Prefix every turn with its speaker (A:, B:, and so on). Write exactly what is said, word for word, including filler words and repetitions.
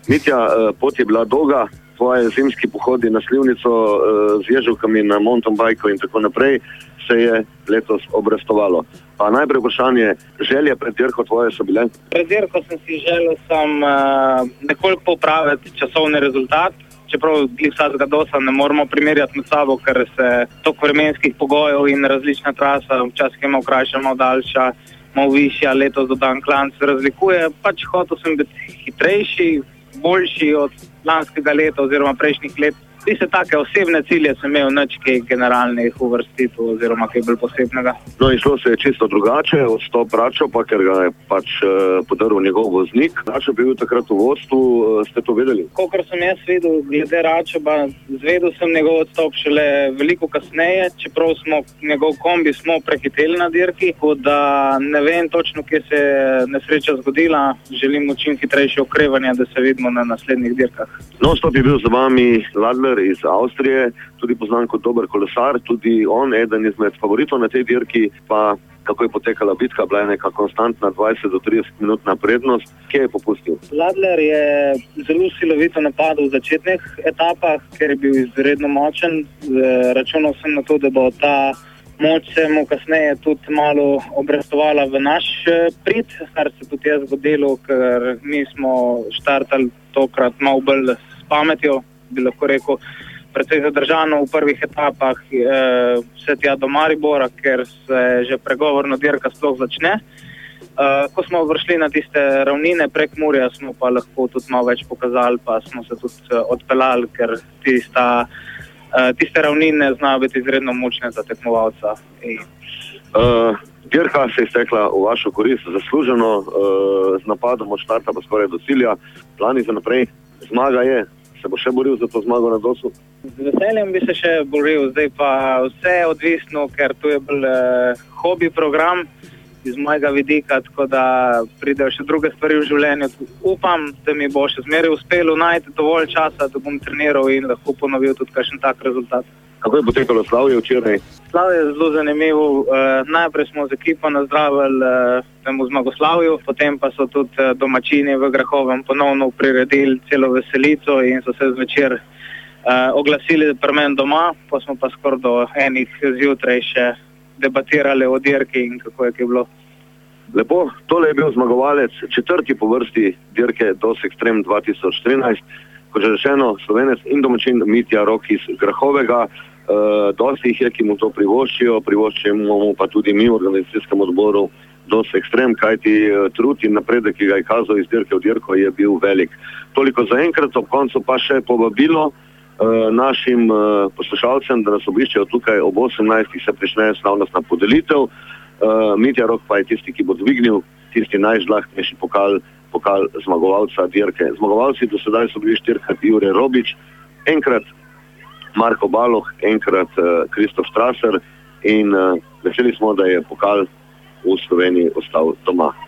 A: Mitja, pot je bila dolga, tvoje zimski pohodi na Slivnico z ježevkami na mountain bajku in tako naprej se je letos obrestovalo. Pa najprej vprašanje, želje pred dirko tvoje so bile?
B: Pred dirko sem si želel sam uh, nekoliko popraviti časovni rezultat, čeprav glih vsakega dosa ne moramo primerjati med sabo, ker se toliko vremenskih pogojev in različna trasa, včasih je malo krajša, malo daljša, malo višja, letos dodan klanc razlikuje. Pač hotel sem biti hitrejši, boljši od lanskega leta oziroma prejšnjih let. Ti se take osebne cilje sem imel nič kaj generalnih uvrstitev oziroma kaj bolj posebnega.
A: No in šlo se je čisto drugače, odstop Račo, pa ker ga je pač uh, podaril njegov voznik. Račo bi bil takrat v vodstvu, uh, ste to vedeli?
B: Kolikor sem jaz vedel, glede Račo, pa zvedel sem njegov odstop šele veliko kasneje, čeprav smo njegov kombi smo prehiteli na dirki, tako da ne vem točno, kje se je nesreča zgodila. Želim čim hitrejše okrevanje, da se vidimo na naslednjih dirkah.
A: Non-stop je bil za vami Ladler iz Avstrije, tudi poznan kot dober kolesar, tudi on eden izmed favoritov na tej dirki, pa kako je potekala bitka, bila je neka konstantna dvajset do trideset minutna prednost. Kje je popustil?
B: Ladler je zelo silovito napadal v začetnih etapah, ker je bil izredno močen. Računal sem na to, da bo ta moč se mu kasneje tudi malo obrestovala v naš prid, kar se tudi je zgodilo, ker mi smo štartali tokrat malo bolj s pametjo, bi lahko rekel, precej zadržano v prvih etapah eh, vse tja do Maribora, ker se že pregovorno dirka sploh začne. Eh, ko smo vršli na tiste ravnine prek Murja, smo pa lahko tudi malo več pokazali, pa smo se tudi odpeljali, ker tista, eh, tiste ravnine znajo biti izredno močne za tekmovalca. In...
A: Uh, dirka se je stekla v vašo korist zasluženo, uh, z napadom od štarta pa skoraj do cilja. Plani za naprej, zmaga je. Se bo še boril za to zmago na Dosu?
B: Z veseljem bi se še boril, zdaj pa vse je odvisno, ker tu je bil eh, hobi program iz mojega vidika, tako da pridejo še druge stvari v življenju. Upam, da mi bo še zmeraj uspelo najti dovolj časa, da bom treniral in lahko ponovil tudi kakšen tak rezultat.
A: Kako je potekalo slavje včeraj?
B: Slavje je zelo zanimivo. E, najprej smo z ekipo nazdravili e, temu zmagoslavju, potem pa so tudi e, domačini v Grahovem ponovno priredili celo veselico in so se zvečer e, oglasili pri meni doma, pa smo pa skoraj do enih zjutraj še debatirali o dirki in kako je kaj bilo.
A: Lepo, tole je bil zmagovalec četrti po vrsti dirke DOS Extreme dva tisoč trinajst. Kot že rečeno, Slovenec in domačin Mitja Rok iz Grahovega. Uh, dosti jih je, ki mu to privoščijo, privoščimo mu pa tudi mi v organizacijskem odboru DOS Extreme, kajti uh, trud in napredek, ki ga je kazal iz dirke v dirko, je bil velik. Toliko za enkrat, ob koncu pa še povabilo uh, našim uh, poslušalcem, da nas obiščejo tukaj ob osemnajstih se prične slavnostna podelitev. Uh, Mitja Rok pa je tisti, ki bo dvignil tisti najžlahtnejši pokal, pokal zmagovalca dirke. Zmagovalci do sedaj so bili štirikrat Jure Robič, enkrat Marko Baloh, enkrat Kristof uh, Strasser in uh, veseli smo, da je pokal v Sloveniji ostal doma.